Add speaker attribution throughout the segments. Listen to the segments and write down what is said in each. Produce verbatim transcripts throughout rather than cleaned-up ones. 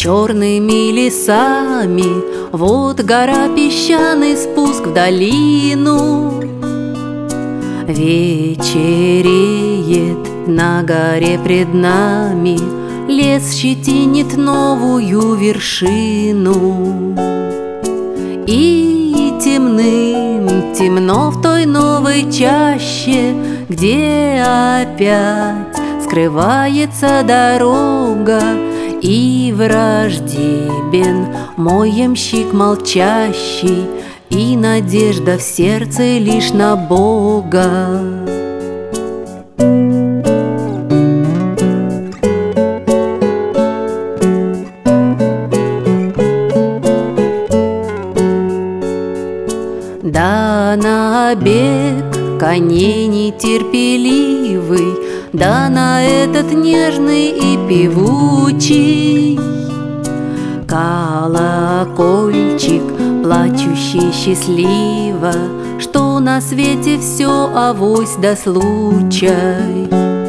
Speaker 1: черными лесами. Вот гора, песчаный спуск в долину. Вечереет на горе пред нами, лес щетинит новую вершину. И темным темно в той новой чаще, где опять скрывается дорога, и враждебен мой ямщик молчащий, и надежда в сердце лишь на Бога. Да на бег коней нетерпеливый, да на этот нежный и певучий колокольчик, плачущий счастливо, что на свете все авось да случай.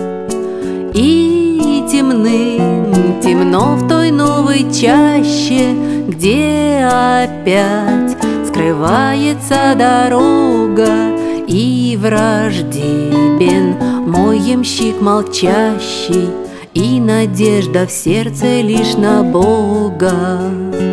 Speaker 1: И темным темно в той новой чаще, где опять скрывается дорога, и враждебен мой ямщик молчащий, и надежда в сердце лишь на Бога.